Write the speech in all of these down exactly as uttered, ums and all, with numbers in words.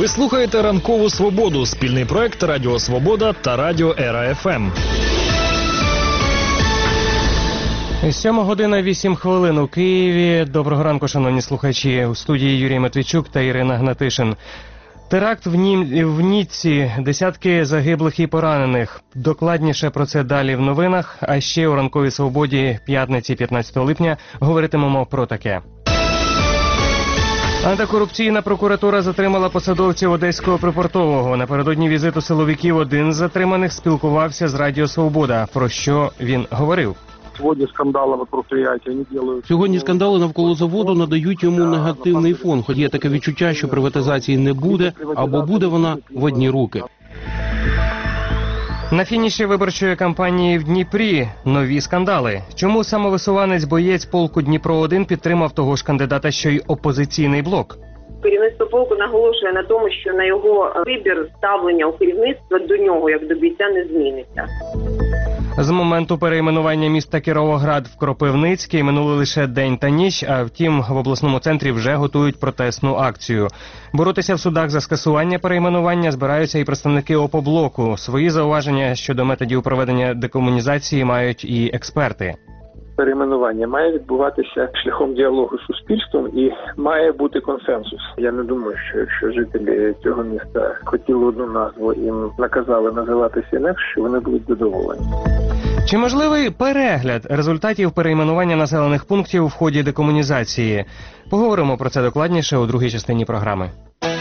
слухаєте «Ранкову свободу» – спільний проект Радіо Свобода та Радіо Ера Еф Ем. Сьома година вісім хвилин у Києві. Доброго ранку, шановні слухачі. У студії Юрій Матвійчук та Ірина Гнатишин. Теракт в, Ні... в Ніцці, десятки загиблих і поранених. Докладніше про це далі в новинах. А ще у «Ранковій свободі» п'ятниці п'ятнадцятого липня говоритимемо про таке. Антикорупційна прокуратура затримала посадовців Одеського припортового. Напередодні візиту силовиків один з затриманих спілкувався з Радіо Свобода. Про що він говорив? Сьогодні скандали навколо заводу надають йому негативний фон, хоч є таке відчуття, що приватизації не буде, або буде вона в одні руки. На фініші виборчої кампанії в Дніпрі нові скандали. Чому самовисуванець-боєць полку Дніпро один підтримав того ж кандидата, що й опозиційний блок? Керівництво полку наголошує на тому, що на його вибір ставлення у керівництва до нього, як до бійця, не зміниться. З моменту перейменування міста Кіровоград в Кропивницький минули лише день та ніч, а втім в обласному центрі вже готують протестну акцію. Боротися в судах за скасування перейменування збираються і представники ОПО-блоку. Свої зауваження щодо методів проведення декомунізації мають і експерти. Перейменування має відбуватися шляхом діалогу з суспільством і має бути консенсус. Я не думаю, що якщо жителі цього міста хотіли одну назву і їм наказали називатися інакше, вони будуть задоволені. Чи можливий перегляд результатів перейменування населених пунктів в ході декомунізації? Поговоримо про це докладніше у другій частині програми.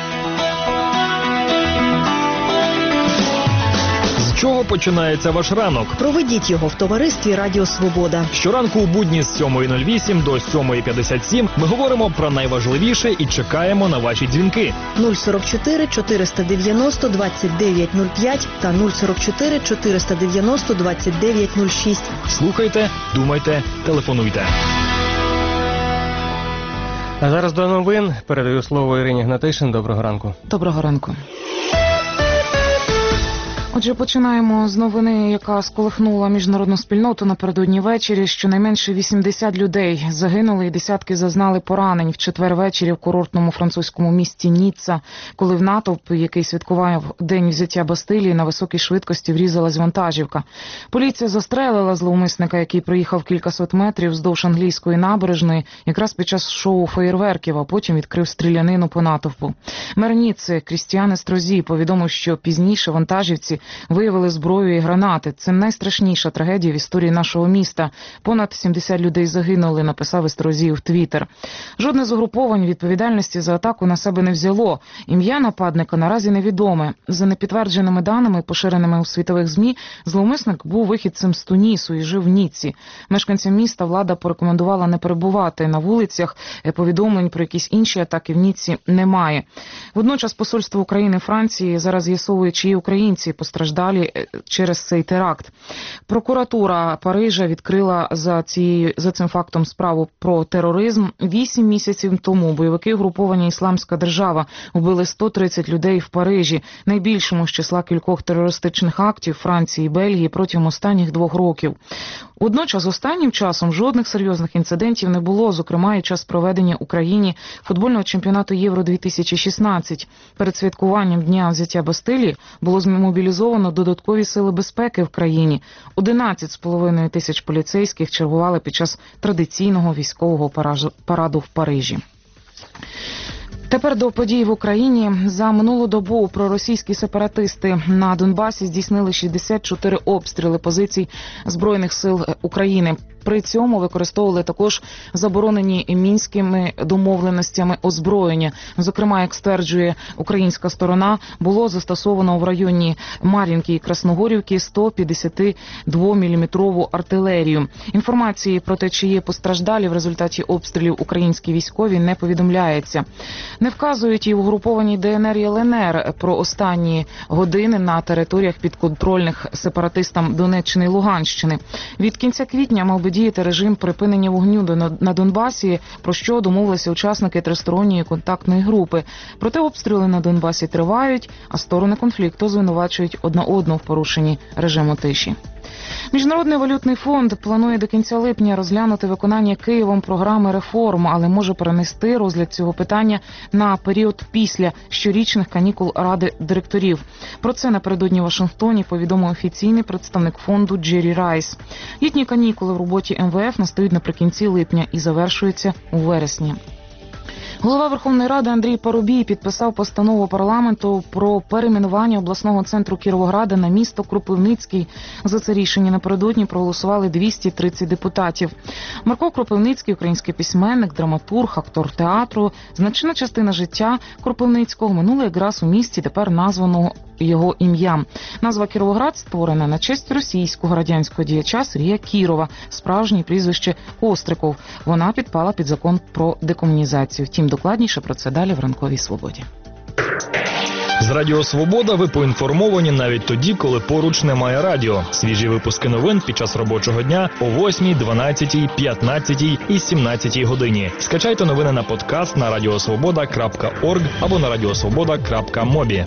З чого починається ваш ранок? Проведіть його в товаристві Радіо Свобода. Щоранку у будні з сьомої нуль вісім до сьомої п'ятдесят сім ми говоримо про найважливіше і чекаємо на ваші дзвінки. нуль сорок чотири чотириста дев'яносто двадцять дев'ять нуль п'ять та нуль сорок чотири чотириста дев'яносто двадцять дев'ять нуль шість. Слухайте, думайте, телефонуйте. А зараз до новин. Передаю слово Ірині Гнатишин. Доброго ранку. Доброго ранку. Отже, починаємо з новини, яка сколихнула міжнародну спільноту напередодні ввечері. Щонайменше вісімдесят людей загинули і десятки зазнали поранень в четвер ввечері в курортному французькому місті Ніцца, коли в натовп, який святкував день взяття Бастилії, на високій швидкості врізалась вантажівка. Поліція застрелила зловмисника, який проїхав кількасот метрів вздовж англійської набережної, якраз під час шоу феєрверків, а потім відкрив стрілянину по натовпу. Мер Ніцци Крістіан Естрозі повідомив, що пізніше вантажівці виявили зброю і гранати. Це найстрашніша трагедія в історії нашого міста. Понад сімдесят людей загинули, написав Естрозі в Твіттер. Жодне з угруповань відповідальності за атаку на себе не взяло. Ім'я нападника наразі невідоме. За непідтвердженими даними, поширеними у світових ЗМІ, зловмисник був вихідцем з Тунісу і жив в Ніцці. Мешканцям міста влада порекомендувала не перебувати на вулицях. Повідомлень про якісь інші атаки в Ніцці немає. Водночас посольство України в Франції зараз з'ясовує, чиї українці постраждалі через цей теракт. Прокуратура Парижа відкрила за, цією, за цим фактом справу про тероризм. Вісім місяців тому бойовики угруповання «Ісламська держава» вбили сто тридцять людей в Парижі, найбільшому з числа кількох терористичних актів Франції і Бельгії протягом останніх двох років. Водночас останнім часом жодних серйозних інцидентів не було, зокрема і час проведення Україні футбольного чемпіонату Євро дві тисячі шістнадцять. Перед святкуванням Дня взяття Бастилії було змобілізовано додаткові сили безпеки в країні. одинадцять з половиною тисяч поліцейських чергували під час традиційного військового параду в Парижі. Тепер до подій в Україні. За минулу добу проросійські сепаратисти на Донбасі здійснили шістдесят чотири обстріли позицій Збройних сил України. При цьому використовували також заборонені мінськими домовленостями озброєння. Зокрема, як стверджує українська сторона, було застосовано в районі Мар'їнки і Красногорівки сто п'ятдесят два міліметрову артилерію. Інформації про те, чи є постраждалі в результаті обстрілів українські військові, не повідомляється. Не вказують і в угрупованій Де Ен Ер і Ел Ен Ер про останні години на територіях підконтрольних сепаратистам Донеччини і Луганщини. Від кінця квітня мав би діяти режим припинення вогню на Донбасі, про що домовилися учасники тристоронньої контактної групи. Проте обстріли на Донбасі тривають, а сторони конфлікту звинувачують одна одну в порушенні режиму тиші. Міжнародний валютний фонд планує до кінця липня розглянути виконання Києвом програми реформ, але може перенести розгляд цього питання на період після щорічних канікул Ради директорів. Про це напередодні в Вашингтоні повідомив офіційний представник фонду Джері Райс. Літні канікули в роботі ем ве еф настають наприкінці липня і завершуються у вересні. Голова Верховної Ради Андрій Парубій підписав постанову парламенту про перейменування обласного центру Кіровограда на місто Кропивницький. За це рішення напередодні проголосували двісті тридцять депутатів. Марко Кропивницький – український письменник, драматург, актор театру. Значна частина життя Кропивницького минула якраз у місті, тепер названого його ім'ям. Назва Кіровоград створена на честь російського радянського діяча Сергія Кірова, справжнє прізвище Остриков. Вона підпала під закон про декомунізацію. Втім, докладніше про це далі в «Ранковій свободі». З Радіо Свобода ви поінформовані навіть тоді, коли поруч немає радіо. Свіжі випуски новин під час робочого дня о восьмій, дванадцятій, п'ятнадцятій і сімнадцятій годині. Скачайте новини на подкаст на радіосвобода крапка орг або на радіосвобода крапка мобі.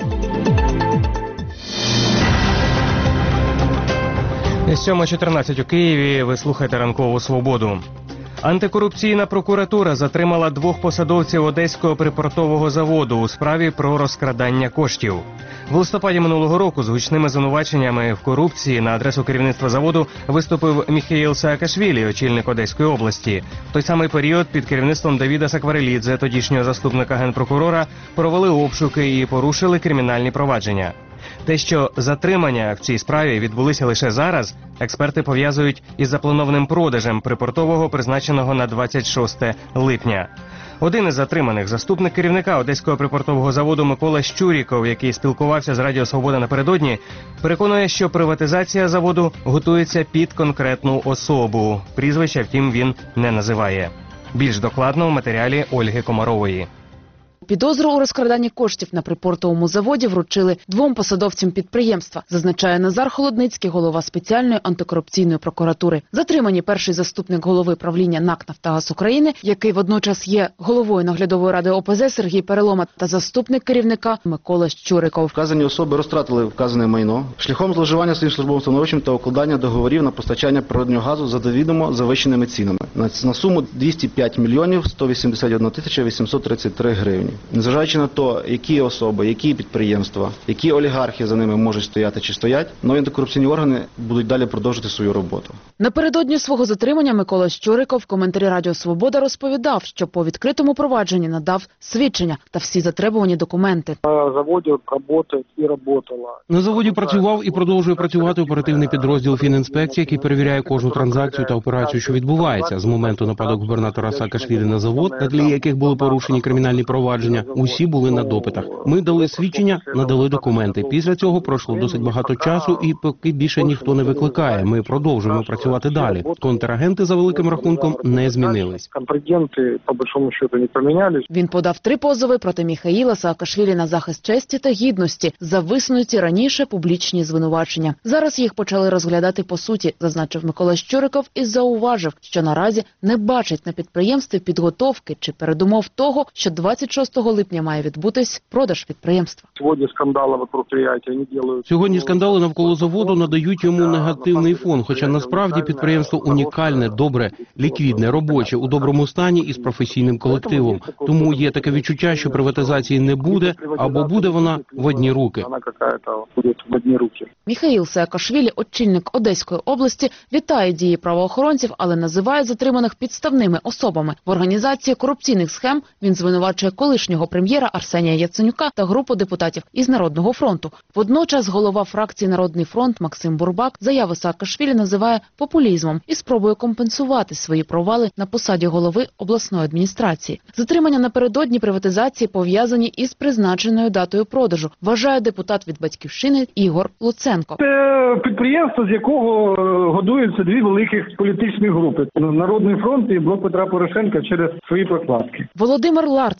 сьома чотирнадцять у Києві. Ви слухаєте «Ранкову свободу». Антикорупційна прокуратура затримала двох посадовців Одеського припортового заводу у справі про розкрадання коштів. В листопаді минулого року з гучними звинуваченнями в корупції на адресу керівництва заводу виступив Міхеїл Саакашвілі, очільник Одеської області. В той самий період під керівництвом Давіда Сакварелідзе, тодішнього заступника генпрокурора, провели обшуки і порушили кримінальні провадження. Те, що затримання в цій справі відбулися лише зараз, експерти пов'язують із запланованим продажем припортового, призначеного на двадцять шосте липня. Один із затриманих, заступник керівника Одеського припортового заводу Микола Щуріков, який спілкувався з Радіо Свобода напередодні, переконує, що приватизація заводу готується під конкретну особу. Прізвища, втім, він не називає. Більш докладно в матеріалі Ольги Комарової. Підозру у розкраданні коштів на припортовому заводі вручили двом посадовцям підприємства, зазначає Назар Холодницький, голова спеціальної антикорупційної прокуратури. Затримані перший заступник голови правління НАК «Нафтогаз України», який водночас є головою наглядової ради о пе зе Сергій Перелома, та заступник керівника Микола Щуриков. Вказані особи розтратили вказане майно шляхом зловживання своїм службовим становищем та укладання договорів на постачання природного газу за довідомо завищеними цінами на суму двісті п'ять мільйонів сто вісімдесят одна тисяча вісімсот тридцять три гривні. Незважаючи на те, які особи, які підприємства, які олігархи за ними можуть стояти чи стоять, нові антикорупційні органи будуть далі продовжувати свою роботу. Напередодні свого затримання Микола Щуриков в коментарі Радіо Свобода розповідав, що по відкритому провадженні надав свідчення та всі затребувані документи. На заводі працює і працювала. На заводі працював і продовжує працювати оперативний підрозділ фінінспекції, який перевіряє кожну транзакцію та операцію, що відбувається. З моменту нападу губернатора Саакашвілі на завод, на тлі яких були порушені кримінальні провадження, усі були на допитах. Ми дали свідчення, надали документи. Після цього пройшло досить багато часу і поки більше ніхто не викликає. Ми продовжуємо працювати далі. Контрагенти за великим рахунком не змінились. Контрагенти по большому счету не помінялись. Він подав три позови проти Міхеїла Саакашвілі на захист честі та гідності за висунуті раніше публічні звинувачення. Зараз їх почали розглядати по суті, зазначив Микола Щуриков і зауважив, що наразі не бачить на підприємстві підготовки чи передумов того, що двадцять шостого липня має відбутись продаж підприємства. Сьогодні скандали вокруг предприятия не делают. Сьогодні скандали навколо заводу надають йому негативний фон, хоча насправді підприємство унікальне, добре, ліквідне, робоче, у доброму стані і з професійним колективом. Тому є таке відчуття, що приватизації не буде, або буде вона в одні руки. Вона какая-то буде в одні руки. Міхеїл Саакашвілі, очільник Одеської області, вітає дії правоохоронців, але називає затриманих підставними особами. В організації корупційних схем він звинувачує колишнього прем'єра Арсенія Яценюка та групу депутатів із Народного фронту. Водночас голова фракції «Народний фронт» Максим Бурбак заяви Саакашвілі називає популізмом і спробує компенсувати свої провали на посаді голови обласної адміністрації. Затримання напередодні приватизації пов'язані із призначеною датою продажу, вважає депутат від «Батьківщини» Ігор Луценко. Це підприємство, з якого годуються дві великих політичні групи – «Народний фронт» і «Блок Петра Порошенка» через свої прокладки. Володимир Ларцев, коли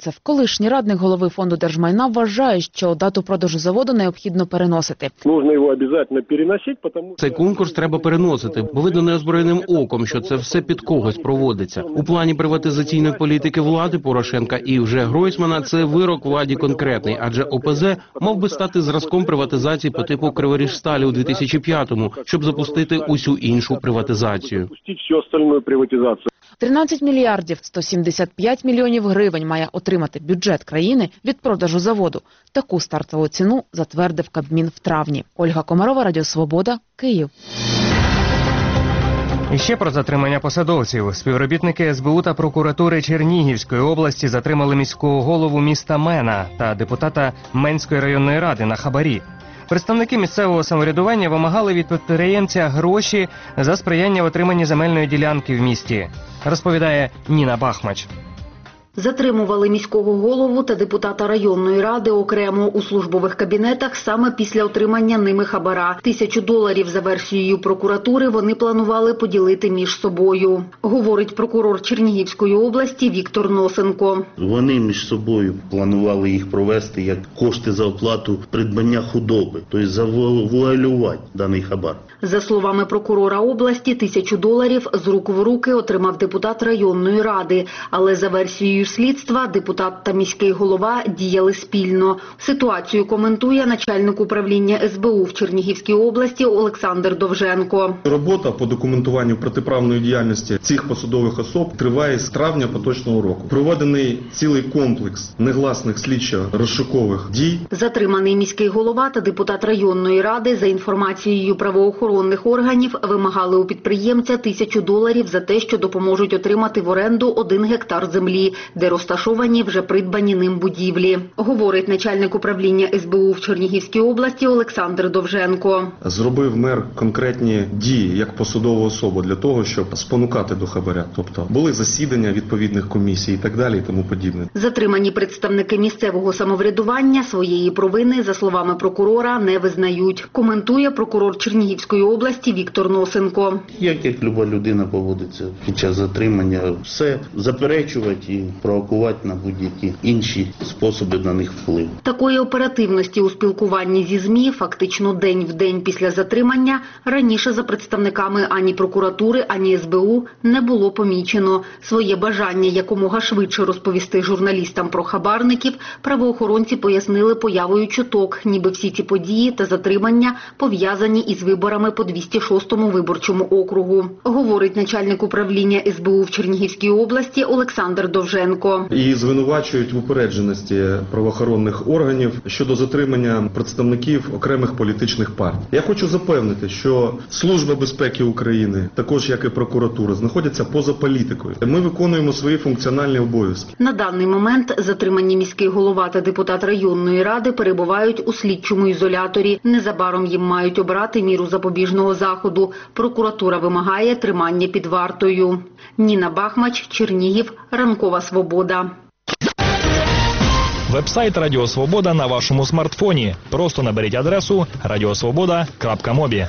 колишній радник голови фонду держмайна вважає, що дату продажу заводу необхідно переносити. Нужно його обов'язково переносити, тому Цей конкурс треба переносити, бо видно неозброєним оком, що це все під когось проводиться. У плані приватизаційної політики влади Порошенка і вже Гройсмана це вирок владі конкретний, адже О Пе Зе мав би стати зразком приватизації по типу Криворіжсталі у дві тисячі п'ятому, щоб запустити усю іншу приватизацію. всю остальну приватизацію. тринадцять мільярдів сто сімдесят п'ять мільйонів гривень має отримати бюджет країни від продажу заводу. Таку стартову ціну затвердив Кабмін в травні. Ольга Комарова, Радіо Свобода, Київ. І ще про затримання посадовців. Співробітники Ес Бе У та прокуратури Чернігівської області затримали міського голову міста Мена та депутата Менської районної ради на хабарі. Представники місцевого самоврядування вимагали від підприємця гроші за сприяння в отриманні земельної ділянки в місті, розповідає Ніна Бахмач. Затримували міського голову та депутата районної ради окремо у службових кабінетах саме після отримання ними хабара. Тисячу доларів за версією прокуратури вони планували поділити між собою, говорить прокурор Чернігівської області Віктор Носенко. Вони між собою планували їх провести як кошти за оплату придбання худоби, тобто завуалювати даний хабар. За словами прокурора області, тисячу доларів з рук в руки отримав депутат районної ради, але за версією слідства депутат та міський голова діяли спільно. Ситуацію коментує начальник управління Ес Бе У в Чернігівській області Олександр Довженко. Робота по документуванню протиправної діяльності цих посадових особ триває з травня поточного року. Проведений цілий комплекс негласних слідчо-розшукових дій. Затриманий міський голова та депутат районної ради за інформацією правоохоронних органів вимагали у підприємця тисячу доларів за те, що допоможуть отримати в оренду один гектар землі, де розташовані вже придбані ним будівлі, говорить начальник управління Ес Бе У в Чернігівській області Олександр Довженко. Зробив мер конкретні дії як посадова особа для того, щоб спонукати до хабаря. Тобто були засідання відповідних комісій і так далі і тому подібне. Затримані представники місцевого самоврядування своєї провини, за словами прокурора, не визнають. Коментує прокурор Чернігівської області Віктор Носенко. Як як люба людина поводиться під час затримання, все заперечувати і провокувати на будь-які інші способи на них впливу. Такої оперативності у спілкуванні зі ЗМІ фактично день в день після затримання раніше за представниками ані прокуратури, ані Ес Бе У не було помічено. Своє бажання якомога швидше розповісти журналістам про хабарників правоохоронці пояснили появою чуток, ніби всі ці події та затримання пов'язані із виборами по двісті шостому виборчому округу, говорить начальник управління Ес Бе У в Чернігівській області Олександр Довженко. І звинувачують в упередженості правоохоронних органів щодо затримання представників окремих політичних партій. Я хочу запевнити, що Служба безпеки України, також як і прокуратура, знаходяться поза політикою. Ми виконуємо свої функціональні обов'язки. На даний момент затримані міський голова та депутат районної ради перебувають у слідчому ізоляторі. Незабаром їм мають обрати міру запобіжного заходу. Прокуратура вимагає тримання під вартою. Ніна Бахмач, Чернігів, Ранкова Свобода. Вебсайт Радіо Свобода на вашому смартфоні. Просто наберіть адресу радіосвобода крапка мобі.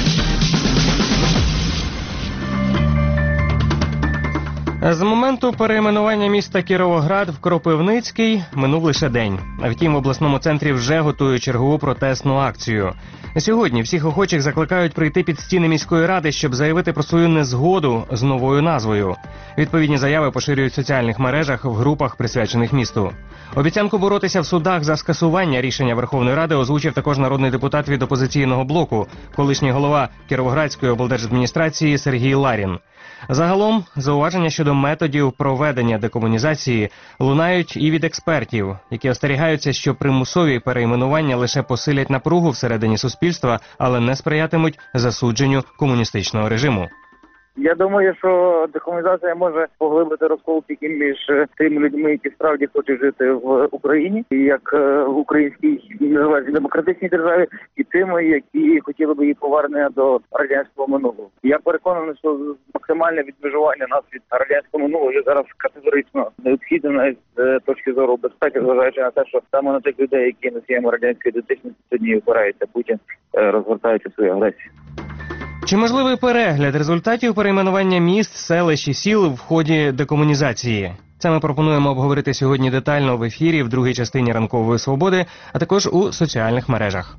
З моменту перейменування міста Кіровоград в Кропивницький минув лише день. Втім, в обласному центрі вже готують чергову протестну акцію. Сьогодні всіх охочих закликають прийти під стіни міської ради, щоб заявити про свою незгоду з новою назвою. Відповідні заяви поширюють в соціальних мережах в групах, присвячених місту. Обіцянку боротися в судах за скасування рішення Верховної Ради озвучив також народний депутат від опозиційного блоку, колишній голова Кіровоградської облдержадміністрації Сергій Ларін. Загалом, зауваження щодо методів проведення декомунізації лунають і від експертів, які остерігаються, що примусові перейменування лише посилять напругу всередині суспільства, але не сприятимуть засудженню комуністичного режиму. Я думаю, що декомунізація може поглибити розкол тільки між тими людьми, які справді хочуть жити в Україні, як в українській демократичній державі, і тими, які хотіли би її повернення до радянського минулого. Я переконаний, що максимальне відмежування нас від радянського минулого є зараз категорично необхідно навіть з точки зору безпеки, зважаючи на те, що саме на тих людей, які носіями радянської ідентичності, сьогодні опирається Путін, розгортаючи свою агресію. Чи можливий перегляд результатів перейменування міст, селищ і сіл в ході декомунізації? Це ми пропонуємо обговорити сьогодні детально в ефірі в другій частині «Ранкової свободи», а також у соціальних мережах.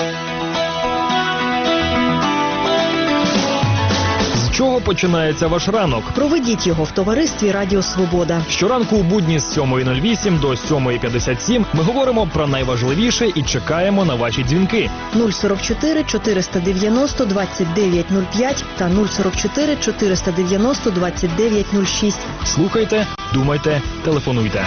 З чого починається ваш ранок? Проведіть його в товаристві Радіо Свобода. Щоранку у будні з сьомої нуль вісім до сьомої п'ятдесят сім ми говоримо про найважливіше і чекаємо на ваші дзвінки. нуль сорок чотири чотириста дев'яносто двадцять дев'ять нуль п'ять та нуль сорок чотири чотириста дев'яносто двадцять дев'ять нуль шість. Слухайте, думайте, телефонуйте.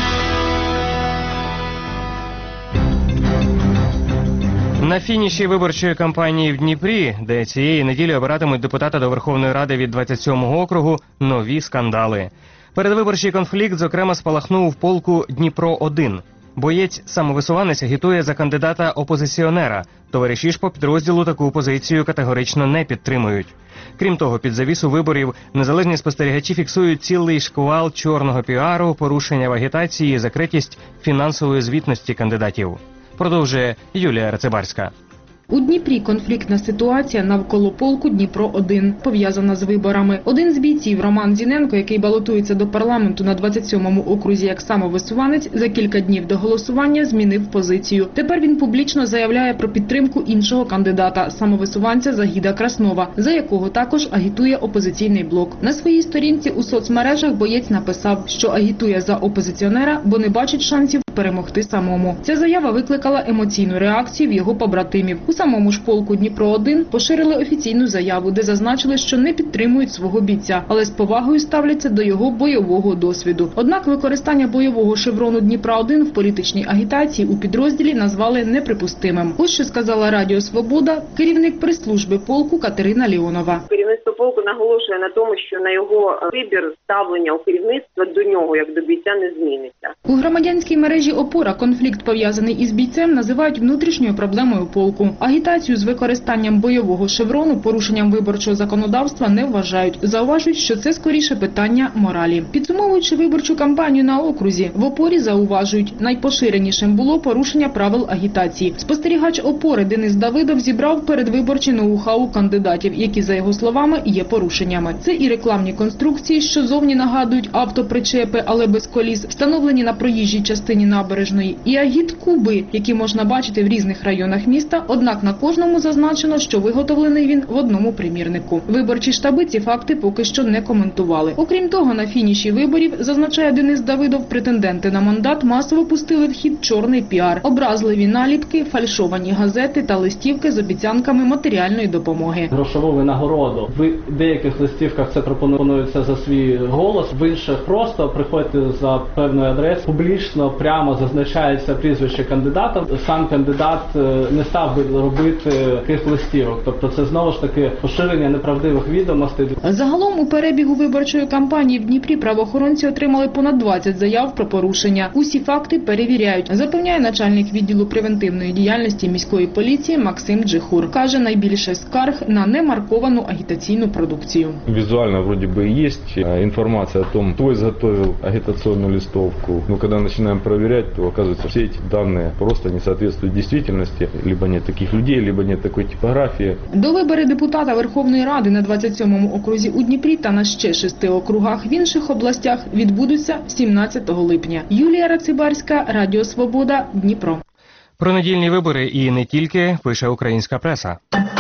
На фініші виборчої кампанії в Дніпрі, де цієї неділі обиратимуть депутата до Верховної Ради від двадцять сьомого округу, нові скандали. Передвиборчий конфлікт, зокрема, спалахнув в полку Дніпро один. Боєць-самовисуванець агітує за кандидата-опозиціонера. Товариші ж по підрозділу таку позицію категорично не підтримують. Крім того, під завісу виборів незалежні спостерігачі фіксують цілий шквал чорного піару, порушення в агітації, закритість фінансової звітності кандидатів. Продовжує Юлія Рацибарська. У Дніпрі конфліктна ситуація навколо полку Дніпро один, пов'язана з виборами. Один з бійців, Роман Зіненко, який балотується до парламенту на двадцять сьомому окрузі як самовисуванець, за кілька днів до голосування змінив позицію. Тепер він публічно заявляє про підтримку іншого кандидата, самовисуванця Загіда Краснова, за якого також агітує опозиційний блок. На своїй сторінці у соцмережах боєць написав, що агітує за опозиціонера, бо не бачить шансів перемогти самому. Ця заява викликала емоційну реакцію в його побратимів. У самому ж полку Дніпро один поширили офіційну заяву, де зазначили, що не підтримують свого бійця, але з повагою ставляться до його бойового досвіду. Однак використання бойового шеврону Дніпра один в політичній агітації у підрозділі назвали неприпустимим. Ось що сказала Радіо Свобода керівник прес-служби полку Катерина Леонова. Керівництво полку наголошує на тому, що на його вибір ставлення у керівництва до нього як до бійця не зміниться. У громадянській мережі «Опора» конфлікт, пов'язаний із бійцем, називають внутрішньою проблемою полку. Агітацію з використанням бойового шеврону порушенням виборчого законодавства не вважають. Зауважують, що це скоріше питання моралі. Підсумовуючи виборчу кампанію на окрузі, в «Опорі» зауважують, найпоширенішим було порушення правил агітації. Спостерігач «Опори» Денис Давидов зібрав передвиборчі ноу-хау кандидатів, які, за його словами, є порушеннями. Це і рекламні конструкції, що зовні нагадують автопричепи, але без коліс, встановлені на проїжджій частині набережної, і агіт-куби, які можна бачити в різних районах міста, однак на кожному зазначено, що виготовлений він в одному примірнику. Виборчі штаби ці факти поки що не коментували. Окрім того, на фініші виборів, зазначає Денис Давидов, претенденти на мандат масово пустили в хід чорний піар, образливі наліпки, фальшовані газети та листівки з обіцянками матеріальної допомоги. Грошову винагороду. В деяких листівках це пропонується за свій голос, в інших просто приходьте за певною адресою, публічно, прямо зазначається прізвище кандидата. Сам кандидат не став би робити таких листівок. Тобто це знову ж таки поширення неправдивих відомостей. Загалом у перебігу виборчої кампанії в Дніпрі правоохоронці отримали понад двадцять заяв про порушення. Усі факти перевіряють, запевняє начальник відділу превентивної діяльності міської поліції Максим Джихур. Каже, найбільше скарг на немарковану агітаційну продукцію. Визуально вроде бы есть информация о том, кто изготовил агитационную листовку. Но когда начинаем проверять, то оказывается, все эти данные просто не соответствуют действительности. Либо нет таких людей, либо нет такої типографії. До вибори депутата Верховної Ради на двадцять сьомому окрузі у Дніпрі та на ще шести округах в інших областях відбудуться сімнадцятого липня. Юлія Рацибарська, Радіо Свобода, Дніпро. Про недільні вибори і не тільки пише українська преса.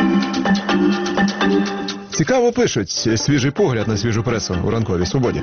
Цікаво пишуть. Свіжий погляд на свіжу пресу у ранковій свободі.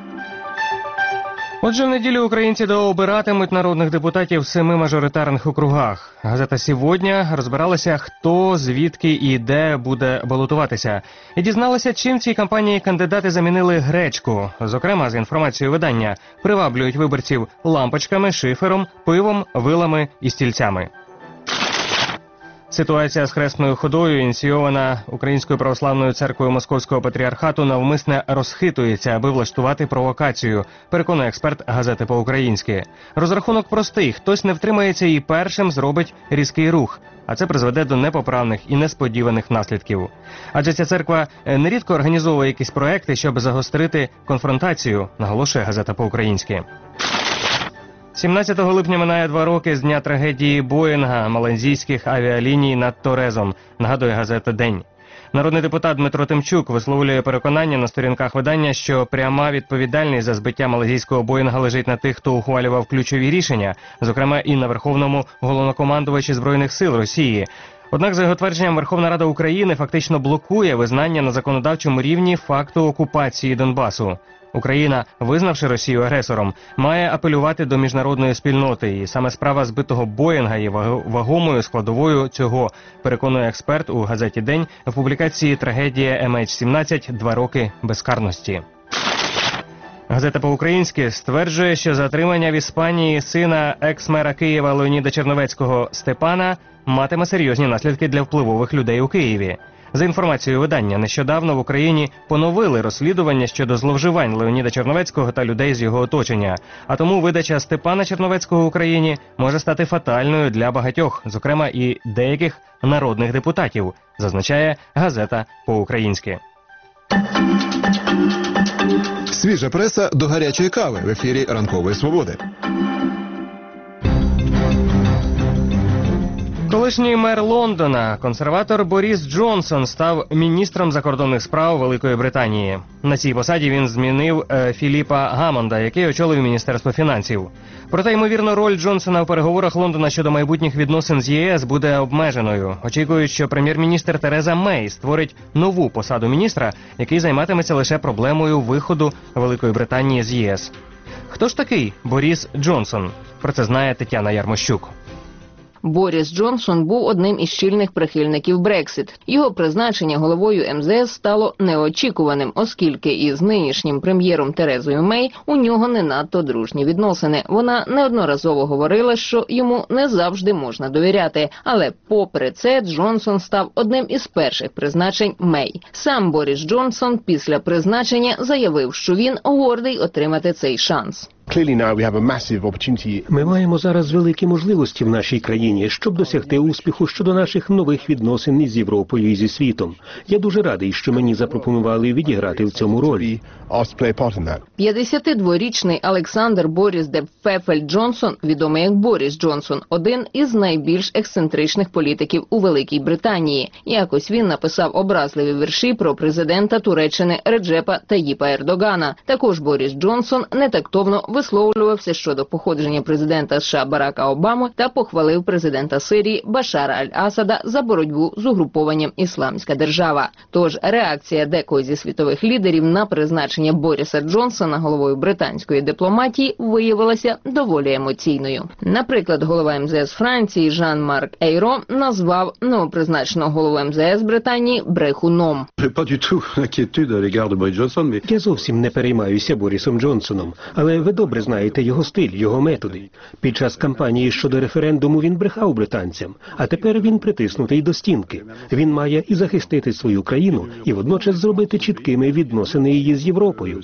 Отже, в неділю українці дообиратимуть народних депутатів в семи мажоритарних округах. Газета «Сьогодні» розбиралася, хто, звідки і де буде балотуватися. І дізналася, чим в цій кампанії кандидати замінили гречку. Зокрема, з інформацією видання, приваблюють виборців лампочками, шифером, пивом, вилами і стільцями. Ситуація з хресною ходою, ініційована Українською православною церквою Московського патріархату, навмисне розхитується, аби влаштувати провокацію, переконує експерт газети «По-українськи». Розрахунок простий – хтось не втримається і першим зробить різкий рух, а це призведе до непоправних і несподіваних наслідків. Адже ця церква нерідко організовує якісь проекти, щоб загострити конфронтацію, наголошує газета «По-українськи». сімнадцятого липня минає два роки з дня трагедії Боїнга малайзійських авіаліній над Торезом, нагадує газета «День». Народний депутат Дмитро Тимчук висловлює переконання на сторінках видання, що пряма відповідальність за збиття малайзійського Боїнга лежить на тих, хто ухвалював ключові рішення, зокрема і на Верховному головнокомандувачі Збройних сил Росії. Однак, за його твердженням, Верховна Рада України фактично блокує визнання на законодавчому рівні факту окупації Донбасу. Україна, визнавши Росію агресором, має апелювати до міжнародної спільноти. І саме справа збитого Боїнга є вагомою складовою цього, переконує експерт у газеті «День» в публікації «Трагедія ем ейч сімнадцять. Два роки безкарності». Газета по-українськи стверджує, що затримання в Іспанії сина екс-мера Києва Леоніда Черновецького Степана матиме серйозні наслідки для впливових людей у Києві. За інформацією видання, нещодавно в Україні поновили розслідування щодо зловживань Леоніда Черновецького та людей з його оточення. А тому видача Степана Черновецького в Україні може стати фатальною для багатьох, зокрема і деяких народних депутатів, зазначає газета по-українськи. Свіжа преса до гарячої кави в ефірі «Ранкової свободи». Колишній мер Лондона, консерватор Боріс Джонсон, став міністром закордонних справ Великої Британії. На цій посаді він змінив е, Філіпа Гаммонда, який очолив Міністерство фінансів. Проте, ймовірно, роль Джонсона у переговорах Лондона щодо майбутніх відносин з ЄС буде обмеженою. Очікують, що прем'єр-міністр Тереза Мей створить нову посаду міністра, який займатиметься лише проблемою виходу Великої Британії з ЄС. Хто ж такий Боріс Джонсон? Про це знає Тетяна Ярмощук. Боріс Джонсон був одним із щільних прихильників Брексит. Його призначення головою ем зе ес стало неочікуваним, оскільки із нинішнім прем'єром Терезою Мей у нього не надто дружні відносини. Вона неодноразово говорила, що йому не завжди можна довіряти. Але попри це Джонсон став одним із перших призначень Мей. Сам Боріс Джонсон після призначення заявив, що він гордий отримати цей шанс. Ми маємо зараз великі можливості в нашій країні, щоб досягти успіху щодо наших нових відносин із Європою і зі світом. Я дуже радий, що мені запропонували відіграти в цьому роль. п'ятдесятидворічний Олександр Боріс де Пфеффель Джонсон, відомий як Боріс Джонсон, один із найбільш ексцентричних політиків у Великій Британії. Якось він написав образливі вірші про президента Туреччини Реджепа Таїпа Ердогана. Також Боріс Джонсон нетактовно висловлювався щодо походження президента США Барака Обами та похвалив президента Сирії Башара Аль-Асада за боротьбу з угрупованням «Ісламська держава». Тож реакція декого зі світових лідерів на призначення Боріса Джонсона головою британської дипломатії виявилася доволі емоційною. Наприклад, голова ем зе ес Франції Жан-Марк Ейро назвав новопризначеного голову ем зе ес Британії брехуном. Я зовсім не переймаюся Борісом Джонсоном, але ви добре знаєте його стиль, його методи. Під час кампанії щодо референдуму він брехав британцям, а тепер він притиснутий до стінки. Він має і захистити свою країну, і водночас зробити чіткими відносини її з Європою.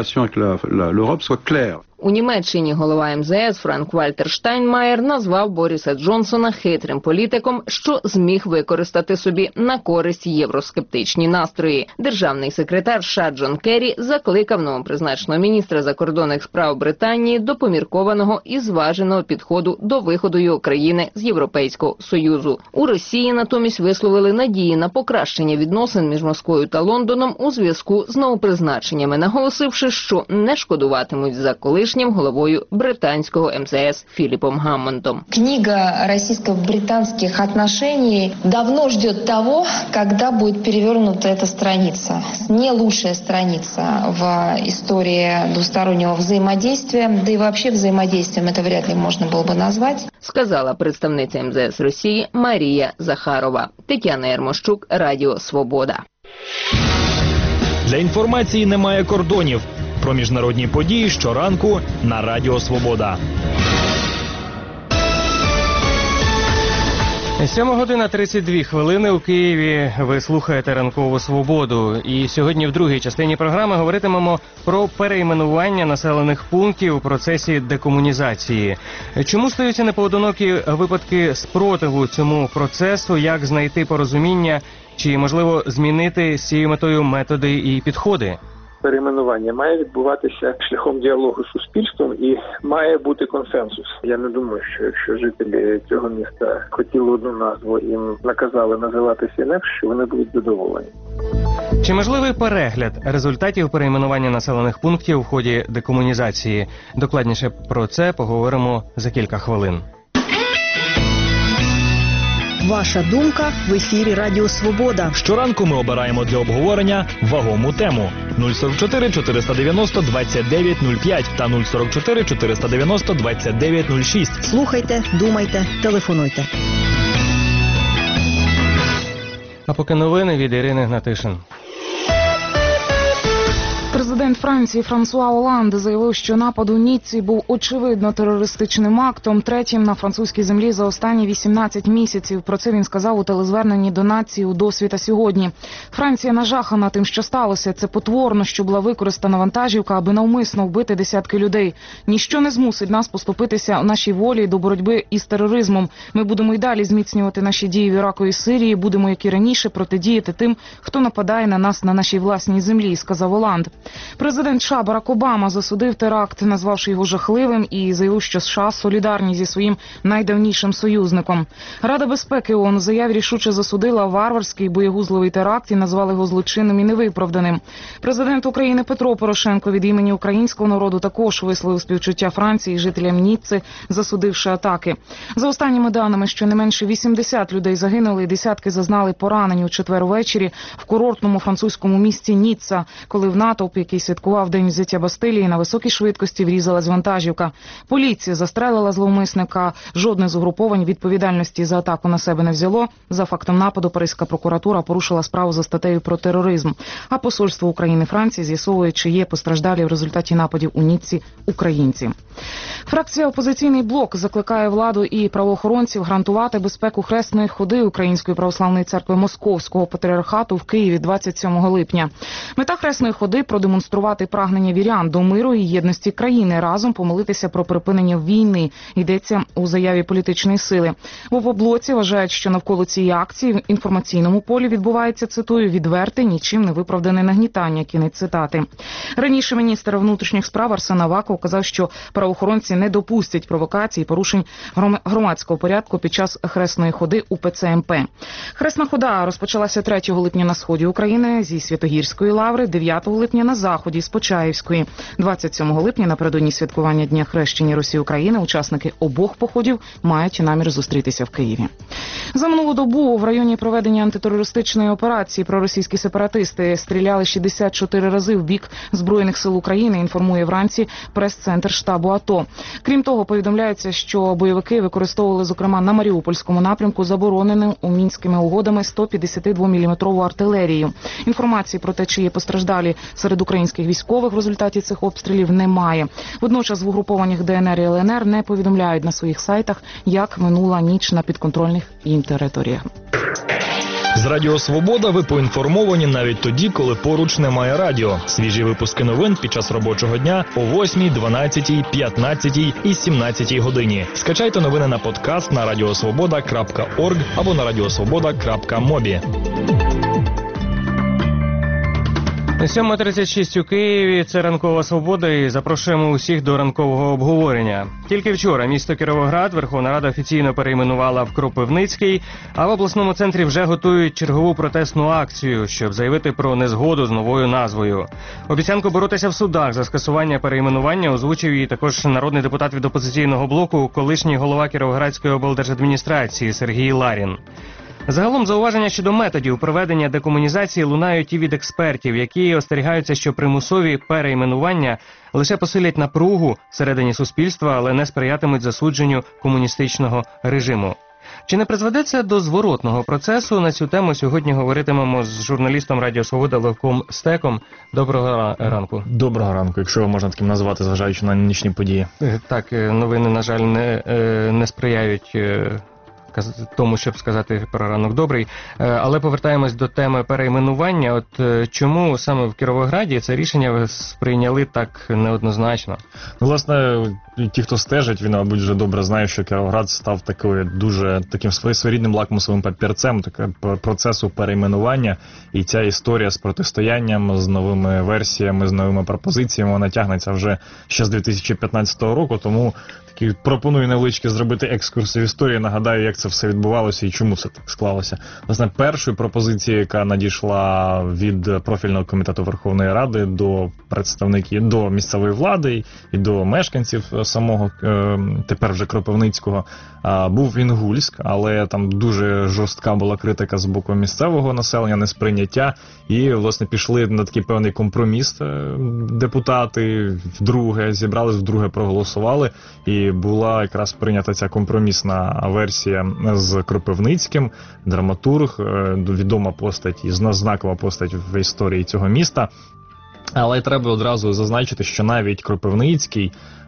У Німеччині голова ем зе ес Франк-Вальтер Штайнмаєр назвав Боріса Джонсона хитрим політиком, що зміг використати собі на користь євроскептичні настрої. Державний секретар США Джон Керрі закликав новопризначеного міністра закордонних справ Британії до поміркованого і зваженого підходу до виходу його країни з Європейського Союзу. У Росії натомість висловили надії на покращення відносин між Москвою та Лондоном у зв'язку з новопризначеннями, наголосивши, що не шкодуватимуть за колишнім головою британського ем зе ес Філіпом Гаммондом. Книга российско-британских отношений давно ждет того, когда будет перевернута эта страница. Не лучшая страница в истории двустороннего взаимодействия, да и вообще взаимодействием это вряд ли можно было бы назвать. Сказала представниця ем зе ес Росії Марія Захарова. Тетяна Ярмощук, Радіо Свобода. Для інформації немає кордонів. Про міжнародні події щоранку на Радіо Свобода. Сьома година тридцять дві хвилини у Києві. Ви слухаєте «Ранкову свободу». І сьогодні в другій частині програми говоритимемо про перейменування населених пунктів у процесі декомунізації. Чому стаються непоодинокі випадки спротиву цьому процесу, як знайти порозуміння, чи можливо змінити з цією метою методи і підходи? перейменування має відбуватися шляхом діалогу з суспільством і має бути консенсус. Я не думаю, що якщо жителі цього міста хотіли одну назву, їм наказали називатися інакше, що вони будуть задоволені. Чи можливий перегляд результатів перейменування населених пунктів в ході декомунізації? Докладніше про це поговоримо за кілька хвилин. Ваша думка в ефірі Радіо Свобода. Щоранку ми обираємо для обговорення вагому тему. нуль сорок чотири чотириста дев'яносто двадцять дев'ять нуль п'ять та нуль сорок чотири чотириста дев'яносто двадцять дев'ять нуль шість. Слухайте, думайте, телефонуйте. А поки новини від Ірини Гнатишин. Президент Франції Франсуа Оланд заявив, що напад у Ніцці був очевидно терористичним актом, третім на французькій землі за останні вісімнадцять місяців. Про це він сказав у телезверненні до нації у «Досвіта сьогодні». Франція нажахана тим, що сталося. Це потворно, що була використана вантажівка, аби навмисно вбити десятки людей. Ніщо не змусить нас поступитися у нашій волі до боротьби із тероризмом. Ми будемо й далі зміцнювати наші дії в Іраку і Сирії, будемо, як і раніше, протидіяти тим, хто нападає на нас на нашій власній землі, сказав Оланд. Президент США Барак Обама засудив теракт, назвавши його жахливим, і заявив, що США солідарні зі своїм найдавнішим союзником. Рада безпеки ООН у заяві рішуче засудила варварський боєгузливий теракт і назвали його злочинним і невиправданим. Президент України Петро Порошенко від імені українського народу також висловив співчуття Франції і жителям Ніцци, засудивши атаки. За останніми даними, щонайменше вісімдесят людей загинули і десятки зазнали поранень у четвер ввечері в курортному французькому місті Ніцца, коли в натовпі, який святкував день взяття Бастилії, на високій швидкості врізалась вантажівка. Поліція застрелила зловмисника. Жодне з угруповань відповідальності за атаку на себе не взяло. За фактом нападу Паризька прокуратура порушила справу за статтею про тероризм. А посольство України Франції з'ясовує, чи є постраждалі в результаті нападів у Ніцці українці. Фракція «Опозиційний блок» закликає владу і правоохоронців гарантувати безпеку хресної ходи Української православної церкви Московського патріархату в Києві двадцять сьомого липня. Мета хресної ходи – продемонструвати прагнення вірян до миру і єдності країни, разом помолитися про припинення війни, йдеться у заяві політичної сили. В «Опоблоці» вважають, що навколо цієї акції в інформаційному полі відбувається, цитую, відверте, нічим не виправдане нагнітання, кінець цитати. Раніше міністр внутрішніх справ Арсен Аваков казав, що правоохоронці не допустять провокацій і порушень громадського порядку під час хресної ходи УПЦ МП. Хресна хода розпочалася третього липня на сході України зі Святогірської лаври, дев'ятого липня на заході з Почаївської. двадцять сьомого липня напередодні святкування Дня хрещення Русі України учасники обох походів мають намір зустрітися в Києві. За минулу добу в районі проведення антитерористичної операції проросійські сепаратисти стріляли шістдесят чотири рази в бік Збройних сил України, інформує вранці прес-центр штабу АТО. Крім того, повідомляється, що бойовики використовували, зокрема, на Маріупольському напрямку заборонену у Мінськими угодами сто п'ятдесят два міліметрову артилерію. Інформації про те, чи є постраждалі серед українських військових в результаті цих обстрілів, немає. Водночас в угрупованнях ДНР і ЛНР не повідомляють на своїх сайтах, як минула ніч на підконтрольних їм територіях. З Радіо Свобода ви поінформовані навіть тоді, коли поруч немає радіо. Свіжі випуски новин під час робочого дня о восьмій, дванадцятій, п'ятнадцятій і сімнадцятій годині. Скачайте новини на подкаст на радіосвобода крапка орг або на радіосвобода крапка мобі. сьома тридцять шість у Києві. Це ранкова свобода і запрошуємо усіх до ранкового обговорення. Тільки вчора місто Кіровоград Верховна Рада офіційно перейменувала в Кропивницький, а в обласному центрі вже готують чергову протестну акцію, щоб заявити про незгоду з новою назвою. Обіцянку боротися в судах за скасування перейменування озвучив і також народний депутат від опозиційного блоку, колишній голова Кіровоградської облдержадміністрації Сергій Ларін. Загалом зауваження щодо методів проведення декомунізації лунають і від експертів, які остерігаються, що примусові перейменування лише посилять напругу всередині суспільства, але не сприятимуть засудженню комуністичного режиму. Чи не призведе це до зворотного процесу? На цю тему сьогодні говоритимемо з журналістом Радіо Свобода Левком Стеком. Доброго ранку. Доброго ранку, якщо можна таким назвати, зважаючи на нинішні події. Так, новини, на жаль, не, не сприяють тому, щоб сказати про ранок добрий. Але повертаємось до теми перейменування. От чому саме в Кіровограді це рішення сприйняли так неоднозначно? Ну, власне, ті, хто стежить, він, мабуть, вже добре знає, що Кіровоград став такою дуже таким своєрідним лакмусовим папірцем такого процесу перейменування. І ця історія з протистоянням, з новими версіями, з новими пропозиціями, вона тягнеться вже ще з дві тисячі п'ятнадцятого року, тому такий пропоную невеличкий зробити екскурс в історії, нагадаю, як це все відбувалося і чому це так склалося. Власне, першою пропозицією, яка надійшла від профільного комітету Верховної Ради до представників, до місцевої влади і до мешканців самого, тепер вже Кропивницького, був Інгульськ, але там дуже жорстка була критика з боку місцевого населення, несприйняття, і, власне, пішли на такий певний компроміс депутати, вдруге зібрались, вдруге проголосували, і була якраз прийнята ця компромісна версія з Кропивницьким, драматург, відома постать і знакова постать в історії цього міста. Але треба одразу зазначити, що навіть Кропивницький,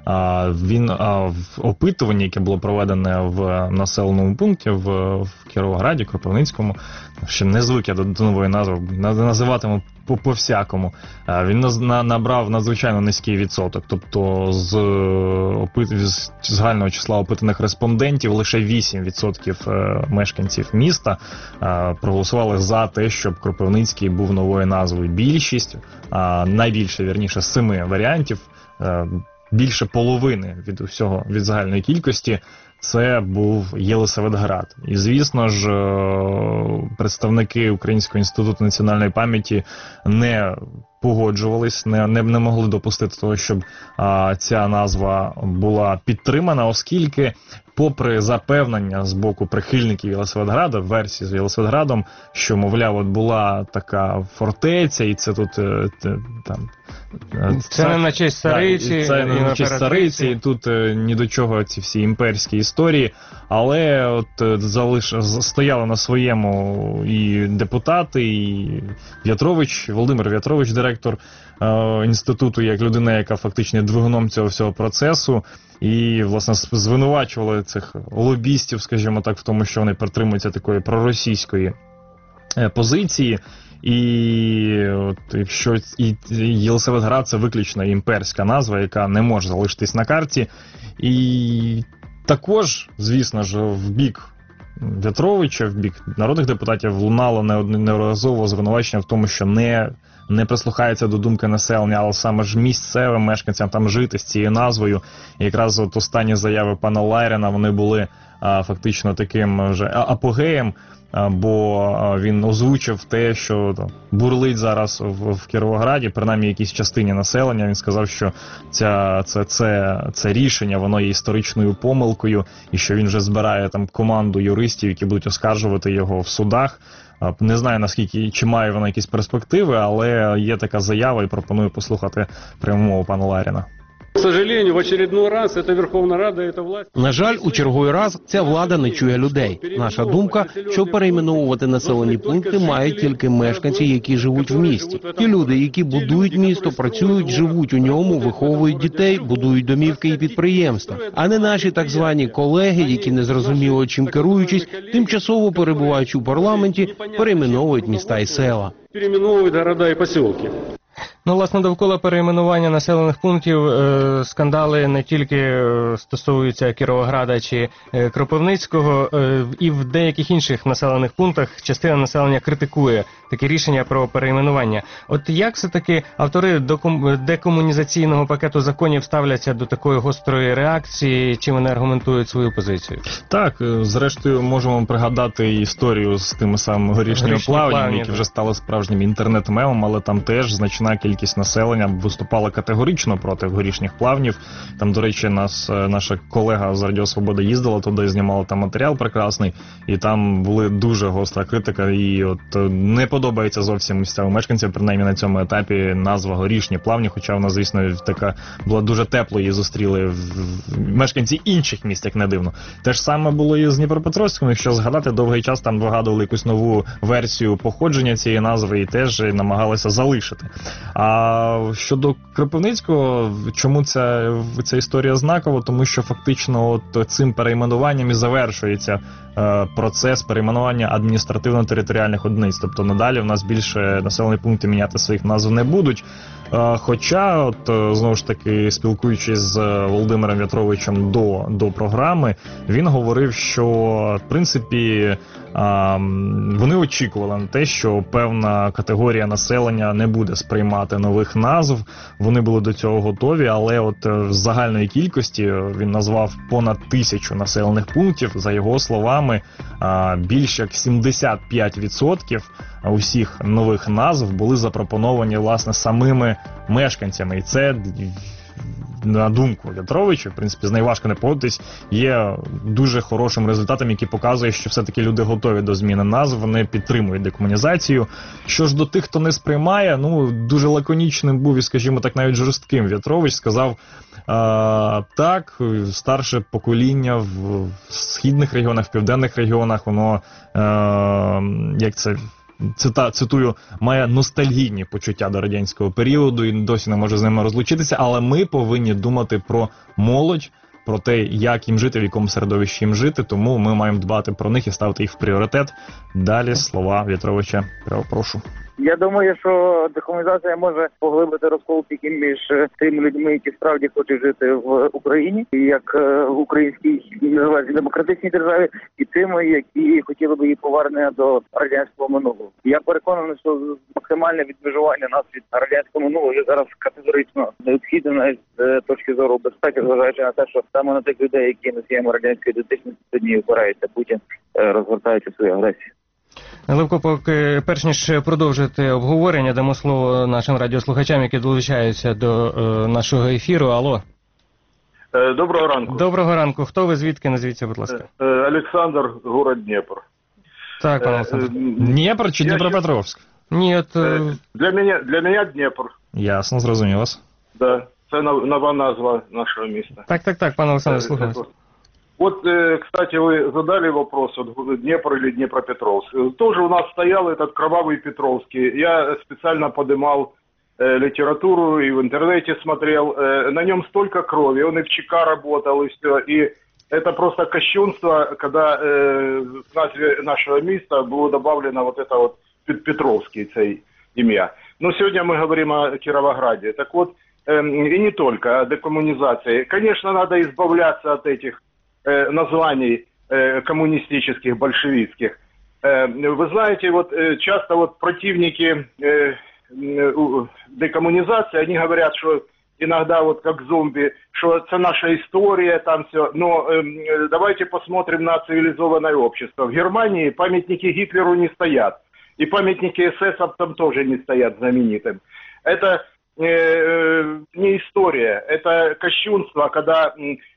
він в опитуванні, яке було проведене в населеному пункті в Кіровограді, Кропивницькому, ще не звик я до, до нової назви, називатиму по-всякому, він набрав надзвичайно низький відсоток. Тобто з, опит... з загального числа опитаних респондентів лише вісім відсотків мешканців міста проголосували за те, щоб Кропивницький був новою назвою. Більшість, найбільше, вірніше, з семи варіантів, більше половини від усього, від загальної кількості, це був Єлисаветград. І, звісно ж, представники Українського інституту національної пам'яті не погоджувались, не, не, не могли допустити того, щоб а, ця назва була підтримана, оскільки, попри запевнення з боку прихильників Єлисаветграда, версії з Єлисаветградом, що, мовляв, от була така фортеця, і це тут там... Це, це не на честь цариці, це не на честь цариці, і тут ні до чого ці всі імперські історії, але от залиш... стояли на своєму і депутати, і В'ятрович, Володимир В'ятрович, директор е, інституту, як людина, яка фактично є двигуном цього всього процесу, і, власне, звинувачували цих лобістів, скажімо так, в тому, що вони притримуються такої проросійської позиції. І от, якщо і Єлисаветград – це виключно імперська назва, яка не може залишитись на карті. І також, звісно ж, в бік В'ятровича, в бік народних депутатів лунало неодноразово звинувачення в тому, що не, не прислухається до думки населення, але саме ж місцевим мешканцям там жити з цією назвою. І якраз от останні заяви пана Лайрена, вони були а, фактично таким вже апогеєм, бо він озвучив те, що там бурлить зараз в, в Кіровограді, принаймні якійсь частині населення. Він сказав, що ця, це, це, це рішення, воно є історичною помилкою, і що він вже збирає там команду юристів, які будуть оскаржувати його в судах. Не знаю, наскільки, чи має вона якісь перспективи, але є така заява, і пропоную послухати пряму мову пана Ларіна. К сожалению, в очередной раз это Верховна Рада, это власть. На жаль, у черговий раз ця влада не чує людей. Наша думка, що перейменовувати населені пункти мають тільки мешканці, які живуть в місті. Ті люди, які будують місто, працюють, живуть у ньому, виховують дітей, будують домівки і підприємства. А не наші так звані колеги, які незрозуміло чим керуючись, тимчасово перебуваючи у парламенті, перейменовують міста і села. Перейменовують города і поселки. Ну, власне, довкола перейменування населених пунктів е, скандали не тільки е, стосуються Кіровограда чи е, Кропивницького, е, і в деяких інших населених пунктах частина населення критикує такі рішення про перейменування. От як все-таки автори докум... декомунізаційного пакету законів ставляться до такої гострої реакції, чим вони аргументують свою позицію? Так, зрештою, можемо пригадати історію з тими самими горішніми плавнями, які вже стали справжнім інтернет-мемом, але там теж значна кількість населення виступала категорично проти горішніх плавнів. Там, до речі, нас, наша колега з Радіо Свобода їздила туди, знімала там матеріал прекрасний, і там була дуже гостра критика, і от не подобається зовсім місцевим мешканцям, принаймні на цьому етапі, назва горішні плавні, хоча вона, звісно, така була дуже тепло, її зустріли в мешканці інших міст, як не дивно. Те ж саме було і з Дніпропетровськом, якщо згадати, довгий час там вигадували якусь нову версію походження цієї назви і теж намагалися залишити. А щодо Кропивницького, чому ця, ця історія знакова? Тому що фактично от цим перейменуванням і завершується е, процес перейменування адміністративно-територіальних одиниць. Тобто надалі в нас більше населені пункти міняти своїх назв не будуть. Е, хоча, от е, знову ж таки, спілкуючись з Володимиром В'ятровичем до, до програми, він говорив, що в принципі а, вони очікували на те, що певна категорія населення не буде сприймати нових назв. Вони були до цього готові, але от з загальної кількості він назвав понад тисячу населених пунктів. За його словами, а, більш як сімдесят п'ять відсотків усіх нових назв були запропоновані, власне, самими мешканцями. І це, на думку В'ятровича, в принципі, з нею важко не погодитись, є дуже хорошим результатом, який показує, що все-таки люди готові до зміни назв, вони підтримують декомунізацію. Що ж до тих, хто не сприймає, ну, дуже лаконічним був і, скажімо так, навіть жорстким. В'ятрович сказав, а, так, старше покоління в східних регіонах, в південних регіонах, воно, а, як це... Цита, цитую, має ностальгійні почуття до радянського періоду і досі не може з ними розлучитися, але ми повинні думати про молодь, про те, як їм жити, в якому середовищі їм жити, тому ми маємо дбати про них і ставити їх в пріоритет. Далі слова В'ятровича, прошу. Я думаю, що декомунізація може поглибити розкол тільки між тими людьми, які справді хочуть жити в Україні, як в українській демократичній державі, і тими, які хотіли б її повернення до радянського минулого. Я переконаний, що максимальне відмежування нас від радянського минулого є зараз категорично необхідне навіть з точки зору безпеки, зважаючи на те, що саме на тих людей, які носіями радянської ідентичності, сьогодні опирається Путін, розгортаючи свою агресію. Левко, поки перш ніж продовжити обговорення, дамо слово нашим радіослухачам, які долучаються до е, нашого ефіру. Алло. Доброго ранку. Доброго ранку. Хто ви, звідки? Назвіться, будь ласка. Олександр, город Дніпр. Так, пане Олександр. Дніпр чи Дніпропетровськ? Ні, от... Для мене, для мене Дніпр. Ясно, зрозумів вас. Да, це нова назва нашого міста. Так, так, так, пане Олександр, слухаю вас. Вот, кстати, вы задали вопрос, вот, Днепр или Днепропетровск. Тоже у нас стоял этот кровавый Петровский. Я специально подымал э, литературу и в интернете смотрел. Э, на нем столько крови, он и в ЧК работал, и все. И это просто кощунство, когда э, в назве нашего места было добавлено вот это вот Петровский, цей имя. Но сегодня мы говорим о Кировограде. Так вот, э, и не только о декоммунизации. Конечно, надо избавляться от этих названий э, коммунистических, большевистских. Э, вы знаете, вот э, часто вот противники э, э, декоммунизации, они говорят, что иногда вот как зомби, что это наша история, там все. Но э, давайте посмотрим на цивилизованное общество. В Германии памятники Гитлеру не стоят. И памятники эсэсовцам тоже не стоят знаменитым. Это э, не история, это кощунство, когда...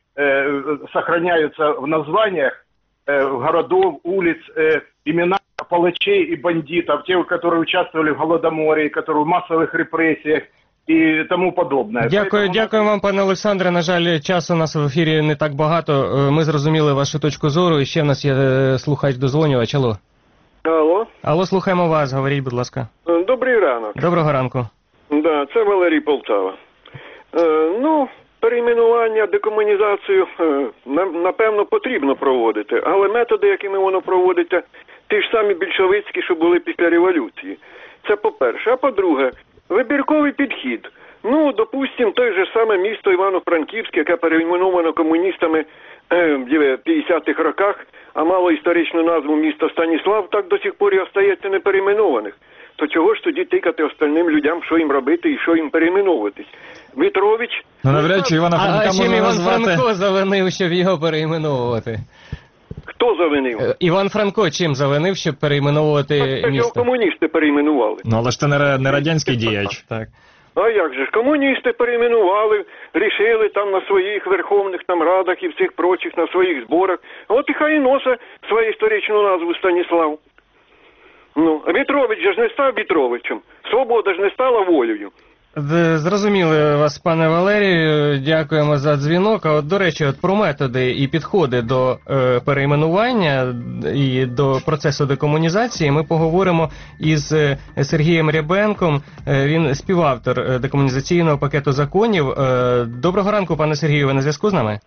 сохраняются в названиях э, городов, улиц, э, имена палачей и бандитов, тех, которые участвовали в Голодоморе, которые в массовых репрессиях і тому подобне. Дякую, Поэтому... дякую вам, пане Олександре. На жаль, часу у нас в ефірі не так багато. Ми зрозуміли вашу точку зору. І ще в нас є слухач-дозвонювач. Алло. Алло. Алло, слухаємо вас. Говоріть, будь ласка. Добрий ранок. Доброго ранку. Да, це Валерій Полтава. Е, ну... Перейменування, декомунізацію, напевно, потрібно проводити, але методи, якими воно проводиться, ті ж самі більшовицькі, що були після революції. Це по-перше. А по-друге, вибірковий підхід. Ну, допустим, той же саме місто Івано-Франківське, яке перейменовано комуністами в п'ятдесятих роках, а мало історичну назву міста Станіслав, так до сих пор і остається неперейменованих. То чого ж тоді тикати остальним людям, що їм робити і що їм перейменовуватись? Вітрович... Ну, навряд чи Івана Франка можна назвати... А чим Іван назвати... Франко завинив, щоб його перейменовувати? Хто завинив? Іван Франко чим завинив, щоб перейменовувати так, місто? Його комуністи перейменували. Ну, але ж це не, не радянський діяч. Так. А як же ж, комуністи перейменували, рішили там на своїх верховних там радах і всіх прочих, на своїх зборах. От і хай і носить свою історичну назву Станіслав. Ну, Вітрович же ж не став Вітровичем, Свобода ж не стала волею. Зрозуміли вас, пане Валерію, дякуємо за дзвінок. А от, до речі, от про методи і підходи до е, перейменування і до процесу декомунізації ми поговоримо із Сергієм Рябенком. Е, він співавтор декомунізаційного пакету законів. Е, доброго ранку, пане Сергію, ви на зв'язку з нами?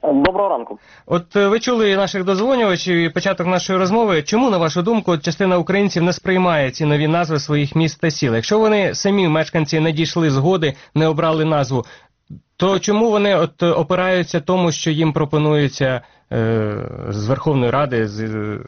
Доброго ранку. От ви чули наших дозвонювачів і початок нашої розмови. Чому, на вашу думку, частина українців не сприймає ці нові назви своїх міст та сіл? Якщо вони самі, мешканці, не дійшли згоди, не обрали назву, то чому вони от опираються тому, що їм пропонується е, з Верховної Ради, з...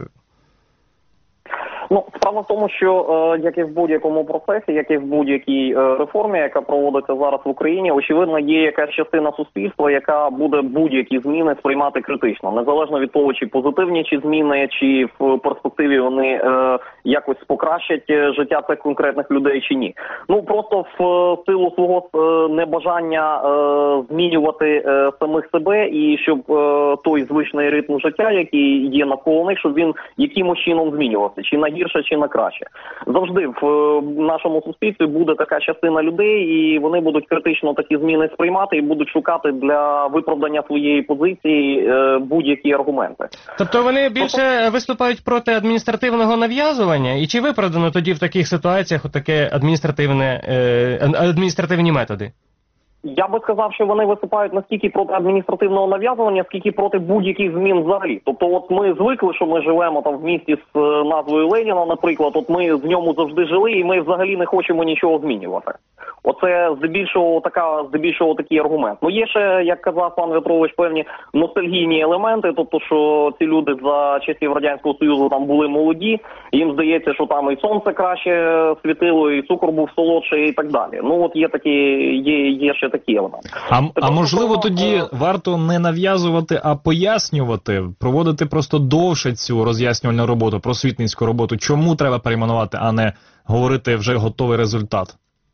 Ну, справа в тому, що е, як і в будь-якому процесі, як і в будь-якій е, реформі, яка проводиться зараз в Україні, очевидно, є якась частина суспільства, яка буде будь-які зміни сприймати критично, незалежно від того, чи позитивні чи зміни, чи в перспективі вони е, якось покращать життя цих конкретних людей, чи ні. Ну, просто в силу свого е, небажання е, змінювати е, самих себе, і щоб е, той звичний ритм життя, який є навколо них, щоб він якимось чином змінювався, чи на гірше, чи на краще. Завжди в е, нашому суспільстві буде така частина людей, і вони будуть критично такі зміни сприймати і будуть шукати для виправдання своєї позиції е, будь-які аргументи. Тобто вони більше виступають проти адміністративного нав'язування? І чи виправдано тоді в таких ситуаціях таке адміністративне, е, адміністративні методи? Я би сказав, що вони виступають не стільки проти адміністративного нав'язування, скільки проти будь-яких змін взагалі. Тобто от ми звикли, що ми живемо там в місті з е, назвою Леніна, наприклад, от ми в ньому завжди жили і ми взагалі не хочемо нічого змінювати. Оце здебільшого така, здебільшого такий аргумент. Ну є ще, як казав пан В'ятрович, певні ностальгійні елементи, тобто що ці люди за часів Радянського Союзу там були молоді, їм здається, що там і сонце краще світило, і цукор був солодший і так далі. Ну от є такі, є, є ще такі елементи. А, а можливо тоді варто не нав'язувати, а пояснювати, проводити просто довше цю роз'яснювальну роботу, просвітницьку роботу, чому треба перейменувати, а не говорити вже готовий результат?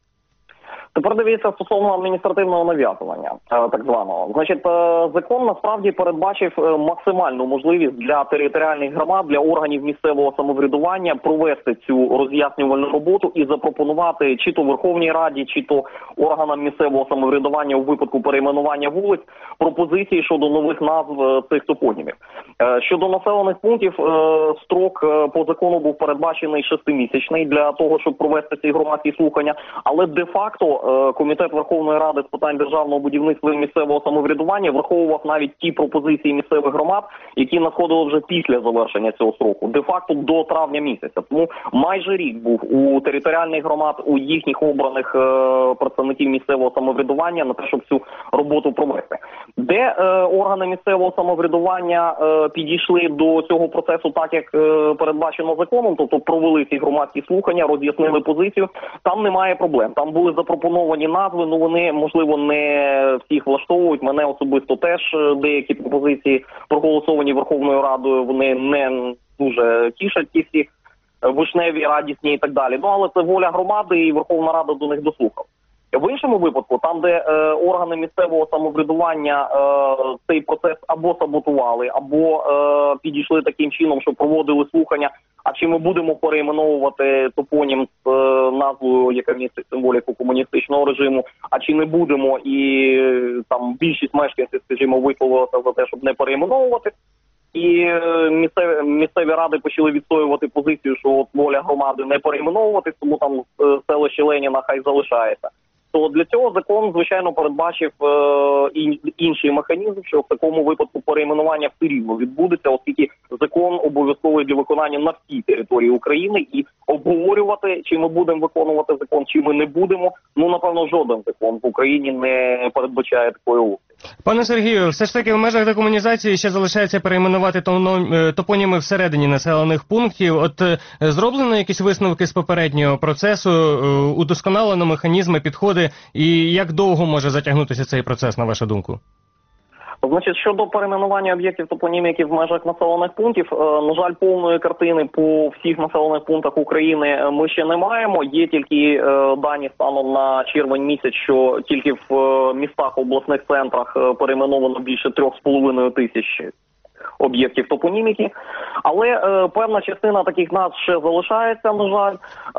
Тепер дивіться стосовно адміністративного нав'язування, так званого. Значить, закон насправді передбачив максимальну можливість для територіальних громад, для органів місцевого самоврядування провести цю роз'яснювальну роботу і запропонувати чи то Верховній Раді, чи то органам місцевого самоврядування у випадку перейменування вулиць пропозиції щодо нових назв цих топонімів. Щодо населених пунктів, строк по закону був передбачений шестимісячний для того, щоб провести ці громадські слухання, але де-факто Комітет Верховної Ради з питань державного будівництва і місцевого самоврядування враховував навіть ті пропозиції місцевих громад, які надходили вже після завершення цього строку, де-факто до травня місяця. Тому майже рік був у територіальних громад, у їхніх обраних е, представників місцевого самоврядування на те, щоб цю роботу провести. Де е, органи місцевого самоврядування е, підійшли до цього процесу так, як е, передбачено законом, тобто провели ці громадські слухання, роз'яснили позицію, там немає проблем. Там були запропоновані назви, ну вони, можливо, не всіх влаштовують. Мене особисто теж деякі пропозиції, проголосовані Верховною Радою, вони не дуже тішать ті всі вишневі, радісні і так далі. Ну, але це воля громади і Верховна Рада до них дослухала. В іншому випадку, там, де е, органи місцевого самоврядування е, цей процес або саботували, або е, підійшли таким чином, що проводили слухання, а чи ми будемо перейменовувати топонім з е, назвою, яка містить символіку комуністичного режиму, а чи не будемо, і е, там більшість мешканців, скажімо, висловилася за те, щоб не перейменовувати. І е, місцеві, місцеві ради почали відстоювати позицію, що от воля громади не перейменовувати, тому там е, селище Леніна хай залишається. То для цього закон, звичайно, передбачив е, інший механізм, що в такому випадку перейменування все рівно відбудеться, оскільки закон обов'язковий для виконання на всій території України, і обговорювати, чи ми будемо виконувати закон, чи ми не будемо, ну, напевно, жоден закон в Україні не передбачає такої опції. Пане Сергію, все ж таки в межах декомунізації ще залишається перейменувати топоніми всередині населених пунктів. От е, зроблено якісь висновки з попереднього процесу, е, удосконалено механізми, підходи, і як довго може затягнутися цей процес, на вашу думку? Значить, щодо перейменування об'єктів топоніміки в межах населених пунктів, на жаль, повної картини по всіх населених пунктах України ми ще не маємо. Є тільки дані станом на червень місяць, що тільки в містах, обласних центрах перейменовано більше трьох з половиною тисяч об'єктів топоніміки. Але е, певна частина таких назв ще залишається, на жаль. Е,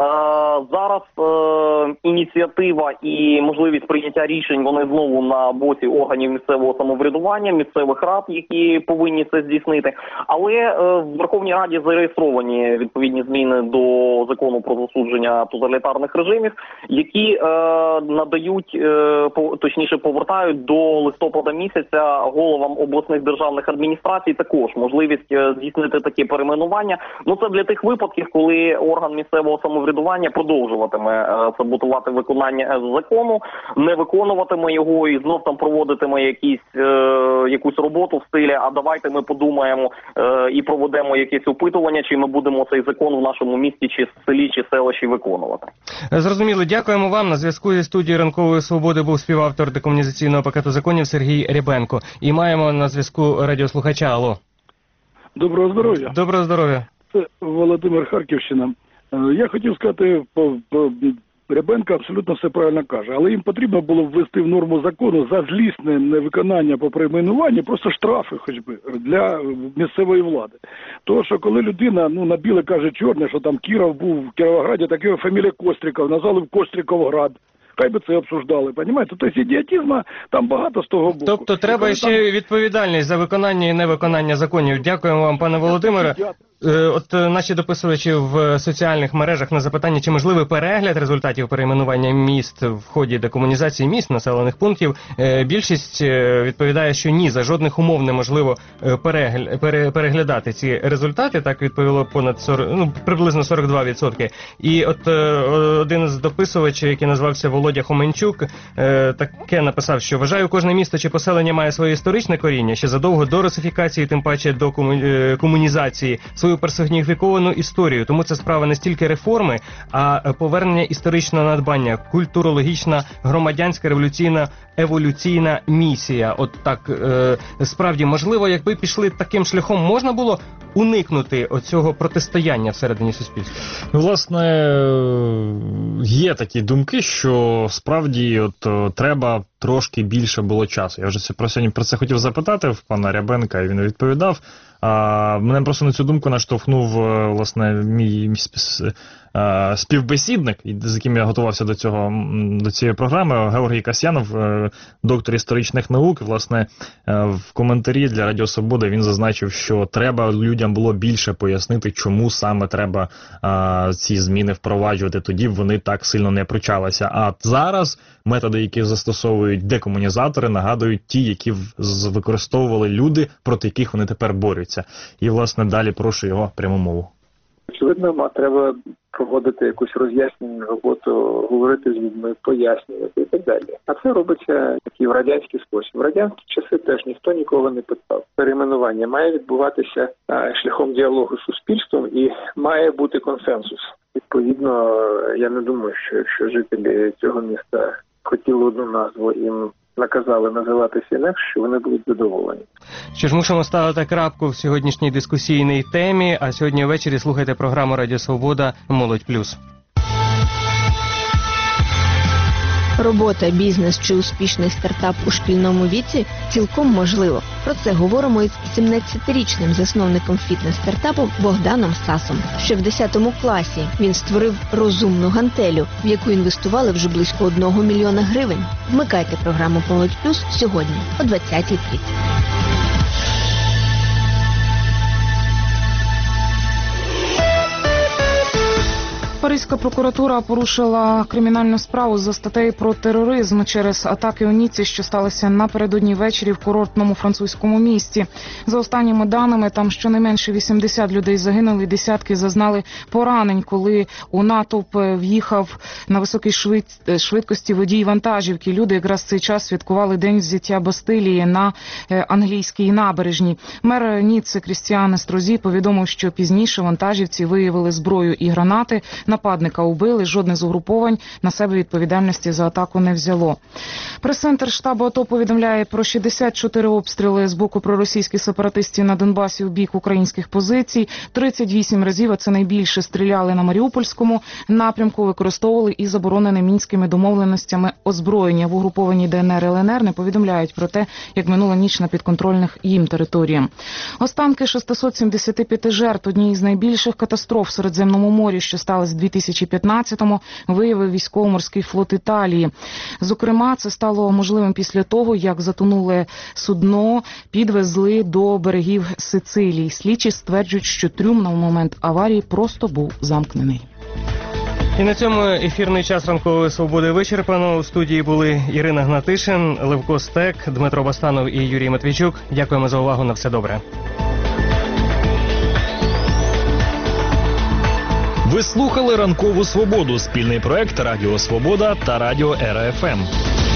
зараз е, ініціатива і можливість прийняття рішень, вони знову на боці органів місцевого самоврядування, місцевих рад, які повинні це здійснити. Але е, в Верховній Раді зареєстровані відповідні зміни до закону про засудження тоталітарних режимів, які е, надають, е, по, точніше повертають до листопада місяця головам обласних державних адміністрацій також можливість е, здійснити таке перейменування. Ну це для тих випадків, коли орган місцевого самоврядування продовжуватиме е, саботувати виконання закону, не виконуватиме його і знов там проводитиме якісь, е, якусь роботу в стилі, а давайте ми подумаємо е, і проведемо якесь опитування, чи ми будемо цей закон в нашому місті, чи селі, чи селищі виконувати. Зрозуміло. Дякуємо вам. На зв'язку зі студією Ранкової Свободи був співавтор декомунізаційного пакету законів Сергій Рябенко. І маємо на зв'язку радіослухача. Алло. Доброго здоров'я. Доброго здоров'я. Це Володимир, Харківщина. Я хотів сказати, по, по, Рябенко абсолютно все правильно каже, але їм потрібно було ввести в норму закону за злісне невиконання по перейменуванню, просто штрафи хоч би для місцевої влади. Тому що коли людина, ну, на біле каже чорне, що там Кіров був в Кіровограді, так його фамілія Костріков, назвали в Костріковград. Хай би це обсуждали, розумієте? Тобто ідіотизму там багато з того боку. Тобто треба коли ще там... відповідальність за виконання і невиконання законів. Дякуємо вам, пане Володимире. От наші дописувачі в соціальних мережах на запитання, чи можливий перегляд результатів перейменування міст в ході декомунізації міст, населених пунктів, більшість відповідає, що ні, за жодних умов неможливо перегля... переглядати ці результати, так відповіло понад сорок, ну, приблизно сорок два відсотки. І от один з дописувачів, який назвався Володя Хоменчук, таке написав, що вважаю, кожне місто чи поселення має своє історичне коріння, ще задовго до русифікації, тим паче до комунізації, свою персоніфіковану історію. Тому це справа не стільки реформи, а повернення історичного надбання, культурологічна, громадянська, революційна, еволюційна місія. От так, е, справді, можливо, якби пішли таким шляхом, можна було уникнути оцього протистояння всередині суспільства? Власне, є такі думки, що справді от треба трошки більше було часу. Я вже про сьогодні про це хотів запитати в пана Рябенка, і він відповідав. А, мене просто на цю думку наштовхнув, власне, мій, мій співбесідник, з яким я готувався до цього, до цієї програми, Георгій Касьянов, доктор історичних наук. Власне, в коментарі для Радіо Свобода він зазначив, що треба людям було більше пояснити, чому саме треба а, ці зміни впроваджувати. Тоді б вони так сильно не пручалися. А зараз методи, які застосовують декомунізатори, нагадують ті, які використовували люди, проти яких вони тепер борються. І, власне, далі прошу його пряму мову. Очевидно, треба проводити якусь роз'яснювальну роботу, говорити з людьми, пояснювати і так далі. А це робиться такий в радянський спосіб. В радянські часи теж ніхто нікого не питав. Перейменування має відбуватися а, шляхом діалогу з суспільством і має бути консенсус. Відповідно, я не думаю, що якщо жителі цього міста хотіли одну назву, їм наказали називатися інакше, що вони будуть задоволені. Що ж, мусимо ставити крапку в сьогоднішній дискусійній темі, а сьогодні ввечері слухайте програму Радіо Свобода «Молодь плюс». Робота, бізнес чи успішний стартап у шкільному віці цілком можливо. Про це говоримо із сімнадцятирічним засновником фітнес-стартапу Богданом Сасом. Ще в десятому класі він створив розумну гантелю, в яку інвестували вже близько одного мільйона гривень. Вмикайте програму «Молодь плюс» сьогодні о двадцятій тридцять. Паризька прокуратура порушила кримінальну справу за статтею про тероризм через атаки у Ніці, що сталися напередодні ввечері в курортному французькому місті. За останніми даними, там щонайменше вісімдесят людей загинули, десятки зазнали поранень, коли у натовп в'їхав на високій швидкості водій вантажівки. Люди якраз в цей час святкували день взяття Бастилії на англійській набережній. Мер Ніцци Крістіан Естрозі повідомив, що пізніше вантажівці виявили зброю і гранати. нападника убили, жодне з угруповань на себе відповідальності за атаку не взяло. Прес-центр штабу АТО повідомляє про шістдесят чотири обстріли з боку проросійських сепаратистів на Донбасі у бік українських позицій. тридцять вісім разів, а це найбільше, стріляли на Маріупольському напрямку, використовували і заборонене мінськими домовленостями озброєння. В угрупованій ДНР ЛНР не повідомляють про те, як минула ніч на підконтрольних їм територіям. Останки шістсот сімдесят п'ять жертв однієї з найбільших катастроф в Середземному морі, що сталося в дві тисячі п'ятнадцятому, виявив військово-морський флот Італії. Зокрема, це стало можливим після того, як затонуле судно підвезли до берегів Сицилії. Слідчі стверджують, що трюм на момент аварії просто був замкнений. І на цьому ефірний час ранкової свободи вичерпано. У студії були Ірина Гнатишин, Левко Стек, Дмитро Бастанов і Юрій Матвійчук. Дякуємо за увагу. На все добре. Ви слухали «Ранкову свободу» – спільний проект Радіо Свобода та Радіо Ера Еф Ем.